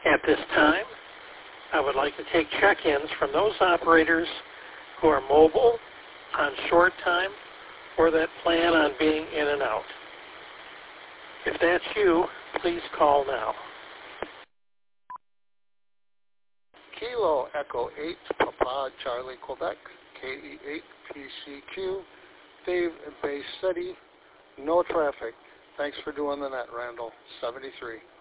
At this time, I would like to take check-ins from those operators who are mobile, on short time, or that plan on being in and out. If that's you, please call now. Kilo Echo 8, Papa Charlie Quebec, KE8 PCQ, Dave Bay City, no traffic. Thanks for doing the net, Randall, 73.